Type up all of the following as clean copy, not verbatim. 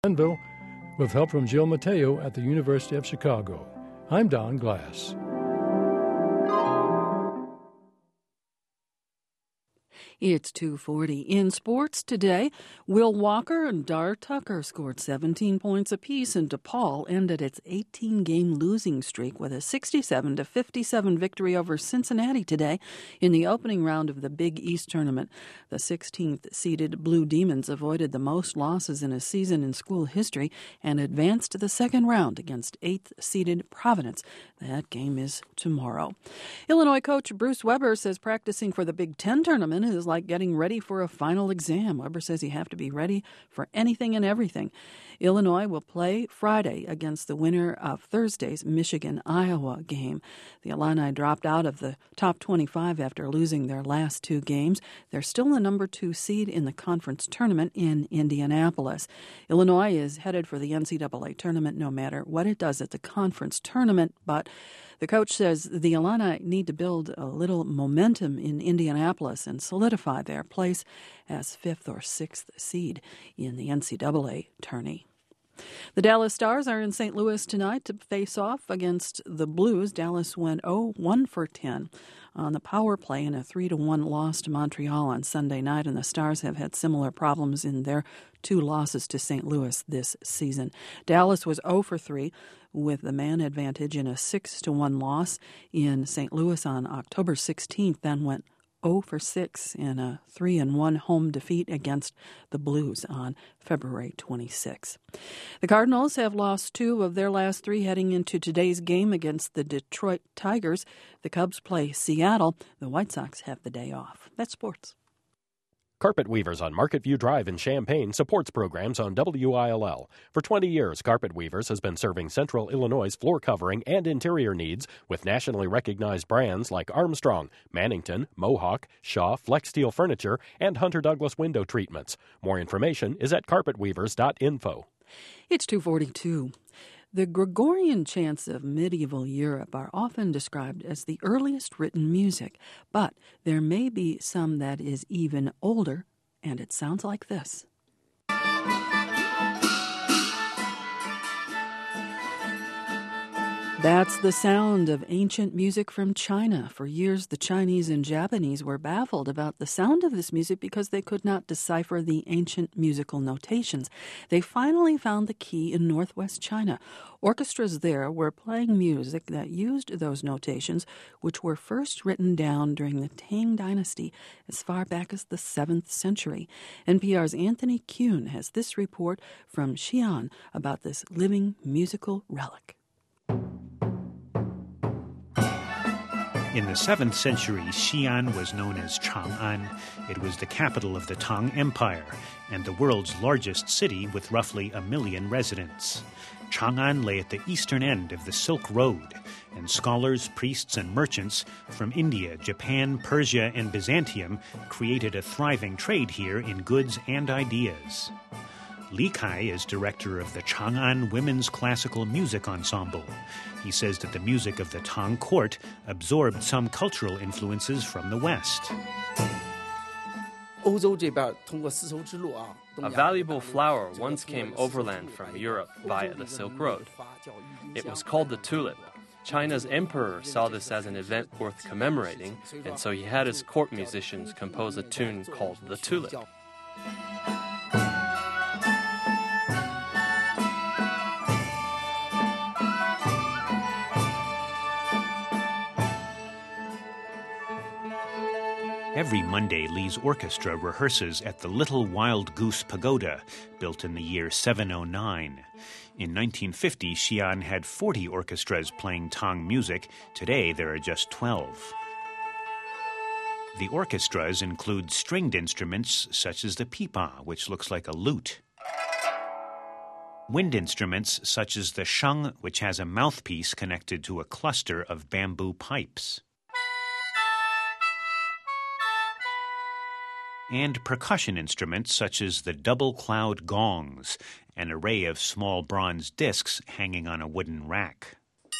Glenville, with help from Jill Mateo at the University of Chicago. I'm Don Glass. It's 2:40. In sports today, Will Walker and Dar Tucker scored 17 points apiece, and DePaul ended its 18-game losing streak with a 67-57 victory over Cincinnati today in the opening round of the Big East tournament. The 16th-seeded Blue Demons avoided the most losses in a season in school history and advanced to the second round against 8th-seeded Providence. That game is tomorrow. Illinois coach Bruce Weber says practicing for the Big Ten tournament is like getting ready for a final exam. Weber says you have to be ready for anything and everything. Illinois will play Friday against the winner of Thursday's Michigan-Iowa game. The Illini dropped out of the top 25 after losing their last two games. They're still the number 2 seed in the conference tournament in Indianapolis. Illinois is headed for the NCAA tournament no matter what it does at the conference tournament, but the coach says the Illini need to build a little momentum in Indianapolis and solidify their place as 5th or 6th seed in the NCAA tourney. The Dallas Stars are in St. Louis tonight to face off against the Blues. Dallas went 0-1 for 10 on the power play in a 3-1 loss to Montreal on Sunday night, and the Stars have had similar problems in their 2 losses to St. Louis this season. Dallas was 0 for 3 with the man advantage in a 6-1 loss in St. Louis on October 16th, then went 0 for 6 in a 3-1 home defeat against the Blues on February 26. The Cardinals have lost 2 of their last 3 heading into today's game against the Detroit Tigers. The Cubs play Seattle. The White Sox have the day off. That's sports. Carpet Weavers on Market View Drive in Champaign supports programs on WILL. For 20 years, Carpet Weavers has been serving Central Illinois' floor covering and interior needs with nationally recognized brands like Armstrong, Mannington, Mohawk, Shaw, Flex Steel Furniture, and Hunter Douglas Window Treatments. More information is at carpetweavers.info. It's 2:42. The Gregorian chants of medieval Europe are often described as the earliest written music, but there may be some that is even older, and it sounds like this. That's the sound of ancient music from China. For years, the Chinese and Japanese were baffled about the sound of this music because they could not decipher the ancient musical notations. They finally found the key in northwest China. Orchestras there were playing music that used those notations, which were first written down during the Tang Dynasty as far back as the 7th century. NPR's Anthony Kuhn has this report from Xi'an about this living musical relic. In the 7th century, Xi'an was known as Chang'an. It was the capital of the Tang Empire and the world's largest city with roughly 1 million residents. Chang'an lay at the eastern end of the Silk Road, and scholars, priests, and merchants from India, Japan, Persia, and Byzantium created a thriving trade here in goods and ideas. Li Kai is director of the Chang'an Women's Classical Music Ensemble. He says that the music of the Tang court absorbed some cultural influences from the West. A valuable flower once came overland from Europe via the Silk Road. It was called the tulip. China's emperor saw this as an event worth commemorating, and so he had his court musicians compose a tune called the tulip. Every Monday, Lee's orchestra rehearses at the Little Wild Goose Pagoda, built in the year 709. In 1950, Xi'an had 40 orchestras playing Tang music. Today, there are just 12. The orchestras include stringed instruments such as the pipa, which looks like a lute. Wind instruments such as the sheng, which has a mouthpiece connected to a cluster of bamboo pipes. And percussion instruments such as the double cloud gongs, an array of small bronze discs hanging on a wooden rack.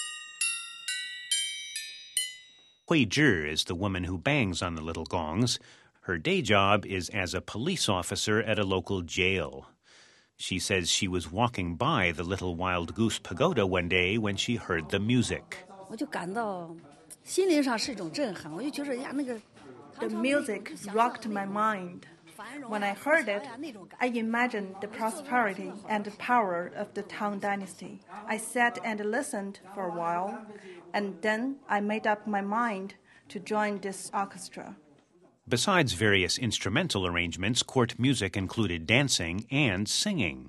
Hui Zhi is the woman who bangs on the little gongs. Her day job is as a police officer at a local jail. She says she was walking by the Little Wild Goose Pagoda one day when she heard the music. The music rocked my mind. When I heard it, I imagined the prosperity and the power of the Tang Dynasty. I sat and listened for a while, and then I made up my mind to join this orchestra. Besides various instrumental arrangements, court music included dancing and singing.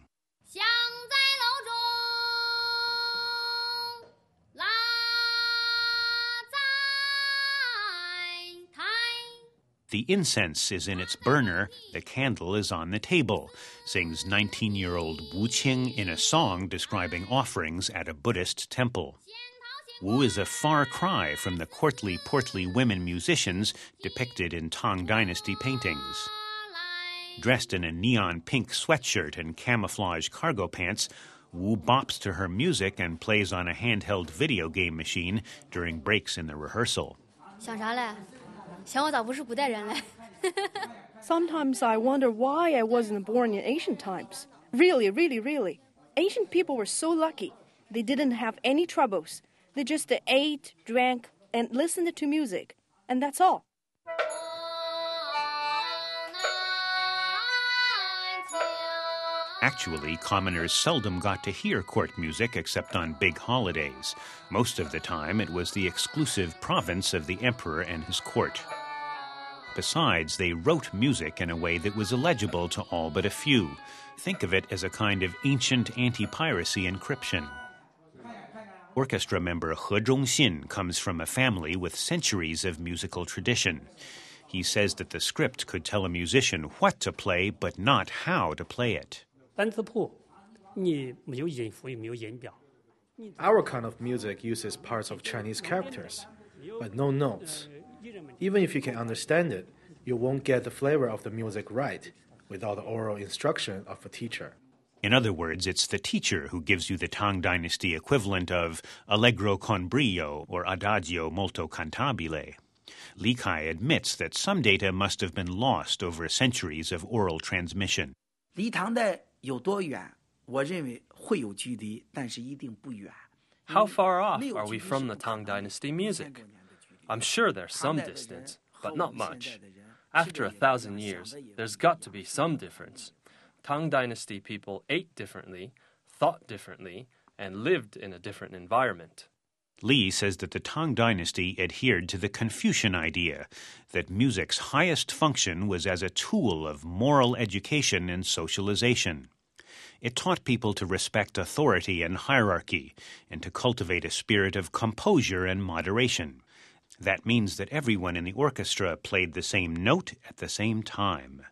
The incense is in its burner, the candle is on the table, sings 19-year-old Wu Qing in a song describing offerings at a Buddhist temple. Wu is a far cry from the courtly, portly women musicians depicted in Tang Dynasty paintings. Dressed in a neon pink sweatshirt and camouflage cargo pants, Wu bops to her music and plays on a handheld video game machine during breaks in the rehearsal. Sometimes I wonder why I wasn't born in ancient times. Really. Ancient people were so lucky. They didn't have any troubles. They just ate, drank, and listened to music. And that's all. Actually, commoners seldom got to hear court music except on big holidays. Most of the time, it was the exclusive province of the emperor and his court. Besides, they wrote music in a way that was illegible to all but a few. Think of it as a kind of ancient anti-piracy encryption. Orchestra member He Zhongxin comes from a family with centuries of musical tradition. He says that the script could tell a musician what to play, but not how to play it. Our kind of music uses parts of Chinese characters, but no notes. Even if you can understand it, you won't get the flavor of the music right without the oral instruction of a teacher. In other words, it's the teacher who gives you the Tang Dynasty equivalent of Allegro con brio or Adagio molto cantabile. Li Kai admits that some data must have been lost over centuries of oral transmission. How far off are we from the Tang Dynasty music? I'm sure there's some distance, but not much. After 1,000 years, there's got to be some difference. Tang Dynasty people ate differently, thought differently, and lived in a different environment. Li says that the Tang Dynasty adhered to the Confucian idea that music's highest function was as a tool of moral education and socialization. It taught people to respect authority and hierarchy and to cultivate a spirit of composure and moderation. That means that everyone in the orchestra played the same note at the same time.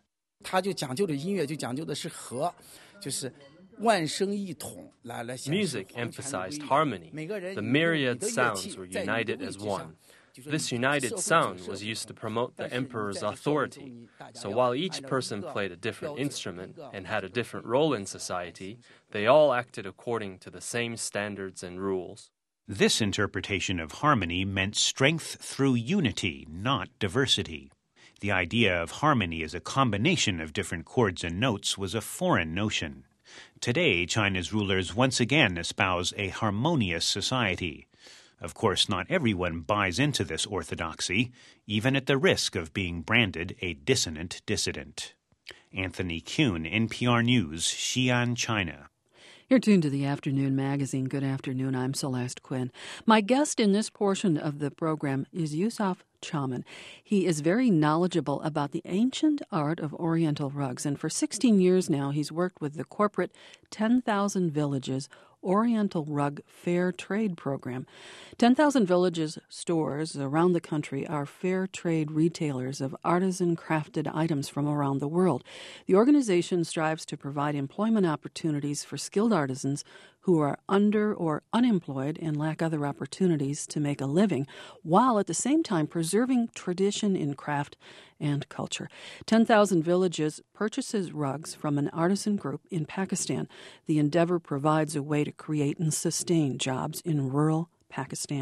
Music emphasized harmony. The myriad sounds were united as one. This united sound was used to promote the emperor's authority. So while each person played a different instrument and had a different role in society, they all acted according to the same standards and rules. This interpretation of harmony meant strength through unity, not diversity. The idea of harmony as a combination of different chords and notes was a foreign notion. Today, China's rulers once again espouse a harmonious society. Of course, not everyone buys into this orthodoxy, even at the risk of being branded a dissonant dissident. Anthony Kuhn, NPR News, Xi'an, China. You're tuned to the Afternoon Magazine. Good afternoon. I'm Celeste Quinn. My guest in this portion of the program is Yusuf Chahman. He is very knowledgeable about the ancient art of Oriental rugs, and for 16 years now he's worked with the corporate 10,000 Villages Oriental Rug Fair Trade Program. 10,000 Villages stores around the country are fair trade retailers of artisan-crafted items from around the world. The organization strives to provide employment opportunities for skilled artisans who are under or unemployed and lack other opportunities to make a living, while at the same time preserving tradition in craft and culture. 10,000 Villages purchases rugs from an artisan group in Pakistan. The endeavor provides a way to create and sustain jobs in rural Pakistan's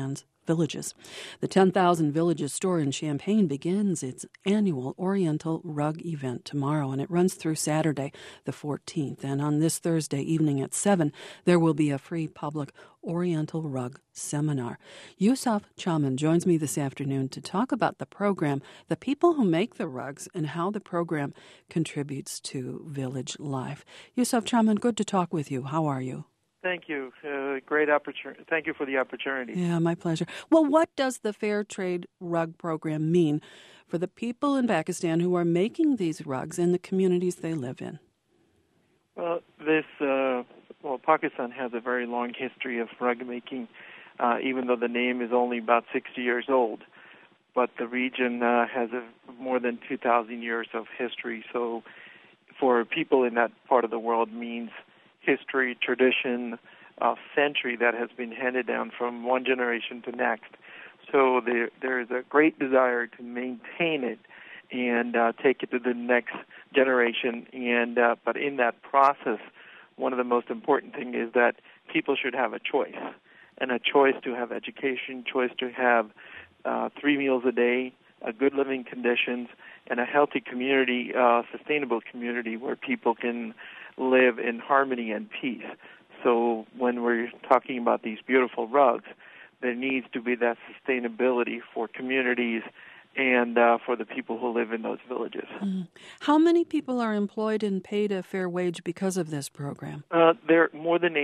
villages. The 10,000 Villages store in Champaign begins its annual Oriental Rug event tomorrow, and it runs through Saturday, the 14th. And on this Thursday evening at 7, there will be a free public Oriental Rug seminar. Yusuf Chaman joins me this afternoon to talk about the program, the people who make the rugs, and how the program contributes to village life. Yusuf Chaman, good to talk with you. How are you? Thank you. Great opportunity. Thank you for the opportunity. Yeah, my pleasure. Well, what does the Fair Trade Rug Program mean for the people in Pakistan who are making these rugs and the communities they live in? Well, Pakistan has a very long history of rug making, even though the name is only about 60 years old. But the region has more than 2,000 years of history. So for people in that part of the world means history, tradition, century that has been handed down from one generation to next. So there is a great desire to maintain it and take it to the next generation. But in that process, one of the most important things is that people should have a choice, and a choice to have education, choice to have 3 meals a day, good living conditions, and a healthy community, sustainable community where people can live in harmony and peace. So when we're talking about these beautiful rugs, there needs to be that sustainability for communities and for the people who live in those villages. How many people are employed and paid a fair wage because of this program? There are more than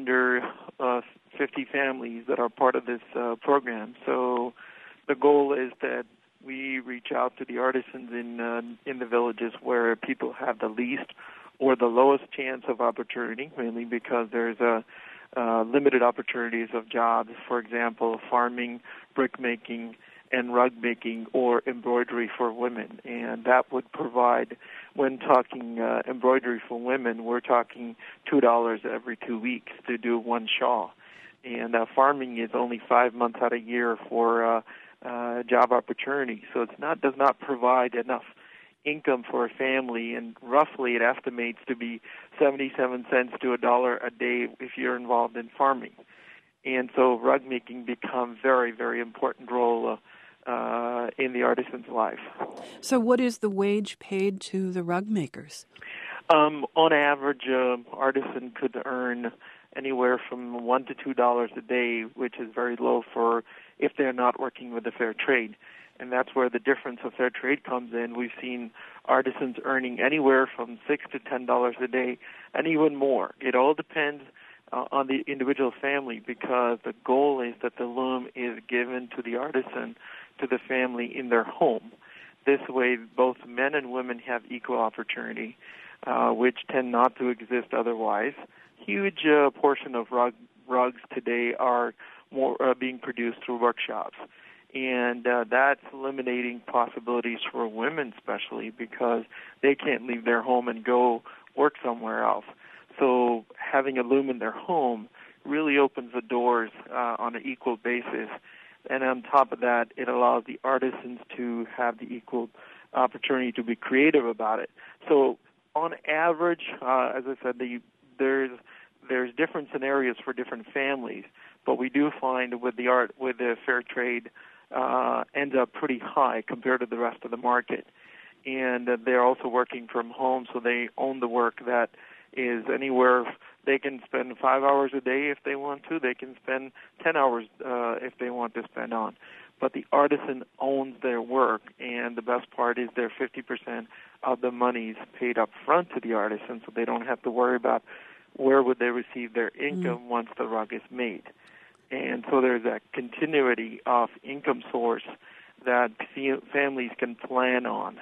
850 families that are part of this program. So the goal is that we reach out to the artisans in the villages where people have the least or the lowest chance of opportunity, mainly because there's limited opportunities of jobs, for example, farming, brick making, and rug making, or embroidery for women. And that would provide, when talking embroidery for women, we're talking $2 every 2 weeks to do one shawl. And farming is only 5 months out of the year for job opportunity. So does not provide enough income for a family, and roughly it estimates to be 77 cents to $1 a day if you're involved in farming. And so rug making becomes very, very important role in the artisan's life. So what is the wage paid to the rug makers? On average, artisan could earn anywhere from $1 to $2 a day, which is very low for if they're not working with the fair trade. And that's where the difference of fair trade comes in. We've seen artisans earning anywhere from $6 to $10 a day, and even more. It all depends on the individual family, because the goal is that the loom is given to the artisan, to the family in their home. This way, both men and women have equal opportunity, which tend not to exist otherwise. Huge portion of rugs today are more being produced through workshops. And that's eliminating possibilities for women, especially because they can't leave their home and go work somewhere else. So having a loom in their home really opens the doors on an equal basis. And on top of that, it allows the artisans to have the equal opportunity to be creative about it. So on average, as I said, there's different scenarios for different families, but we do find with the fair trade ends up pretty high compared to the rest of the market. And they're also working from home, so they own the work that is anywhere. They can spend 5 hours a day if they want to. They can spend 10 hours if they want to spend on. But the artisan owns their work, and the best part is their 50% of the money is paid up front to the artisan, so they don't have to worry about where would they receive their income once the rug is made. And so there's that continuity of income source that families can plan on.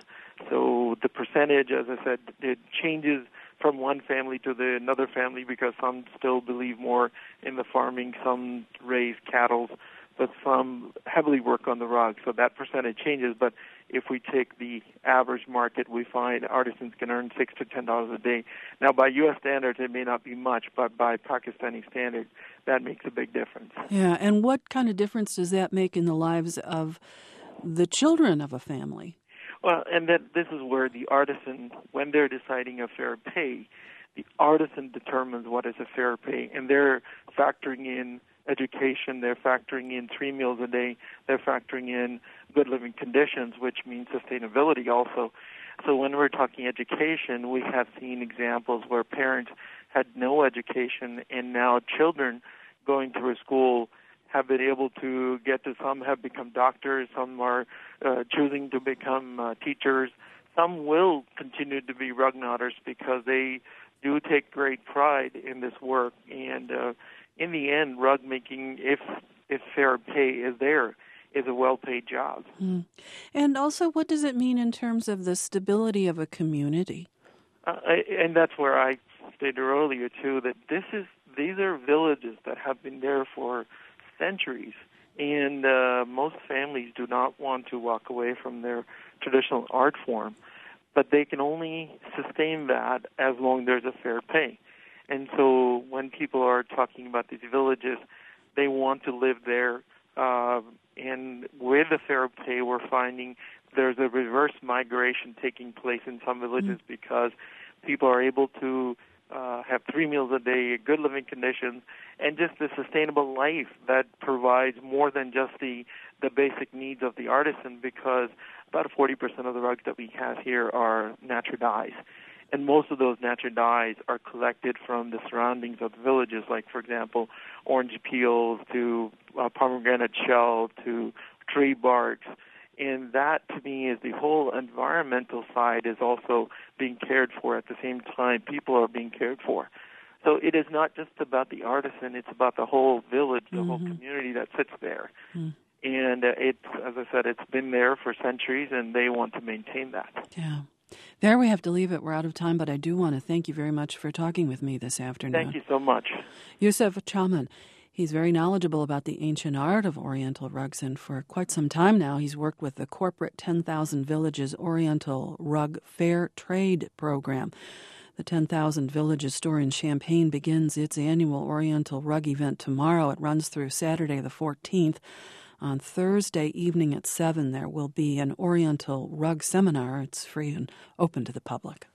So the percentage, as I said, it changes from one family to another family because some still believe more in the farming, some raise cattle, but some heavily work on the rug. So that percentage changes. But if we take the average market, we find artisans can earn $6 to $10 a day. Now, by U.S. standards, it may not be much, but by Pakistani standards, that makes a big difference. Yeah, and what kind of difference does that make in the lives of the children of a family? Well, and this is where the artisan, when they're deciding a fair pay, the artisan determines what is a fair pay, and they're factoring in education, they're factoring in 3 meals a day, they're factoring in good living conditions, which means sustainability also. So when we're talking education, we have seen examples where parents had no education, and now children going through school have been able to get to, some have become doctors, some are choosing to become teachers. Some will continue to be rug knotters because they do take great pride in this work. And in the end, rug making, if fair pay is there, is a well-paid job. Mm. And also, what does it mean in terms of the stability of a community? And that's where I stated earlier, too, that these are villages that have been there for centuries. And most families do not want to walk away from their traditional art form, but they can only sustain that as long as there's a fair pay. And so when people are talking about these villages, they want to live there. And with the fair pay, we're finding there's a reverse migration taking place in some villages because people are able to have 3 meals a day, good living conditions, and just the sustainable life that provides more than just the basic needs of the artisan, because about 40% of the rugs that we have here are natural dyes. And most of those natural dyes are collected from the surroundings of the villages, like, for example, orange peels to pomegranate shell to tree barks. And that, to me, is the whole environmental side is also being cared for. At the same time, people are being cared for. So it is not just about the artisan, it's about the whole village, the whole community that sits there. And it's, as I said, it's been there for centuries, and they want to maintain that. Yeah. There we have to leave it. We're out of time, but I do want to thank you very much for talking with me this afternoon. Thank you so much. Yusuf Chaman. He's very knowledgeable about the ancient art of Oriental rugs, and for quite some time now he's worked with the corporate 10,000 Villages Oriental Rug Fair Trade Program. The 10,000 Villages store in Champaign begins its annual Oriental Rug event tomorrow. It runs through Saturday the 14th. On Thursday evening at 7, there will be an Oriental Rug Seminar. It's free and open to the public.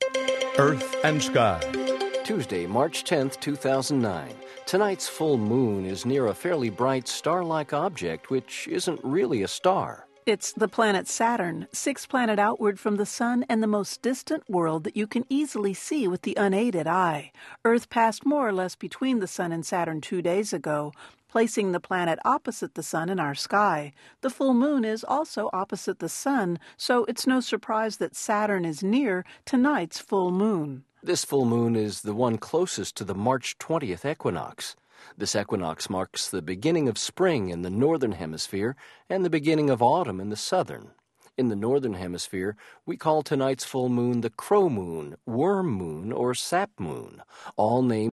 Earth and Sky. Tuesday, March 10th, 2009. Tonight's full moon is near a fairly bright star-like object, which isn't really a star. It's the planet Saturn, 6th planet outward from the Sun and the most distant world that you can easily see with the unaided eye. Earth passed more or less between the Sun and Saturn 2 days ago, placing the planet opposite the Sun in our sky. The full moon is also opposite the Sun, so it's no surprise that Saturn is near tonight's full moon. This full moon is the one closest to the March 20th equinox. This equinox marks the beginning of spring in the northern hemisphere and the beginning of autumn in the southern. In the northern hemisphere, we call tonight's full moon the crow moon, worm moon, or sap moon, all named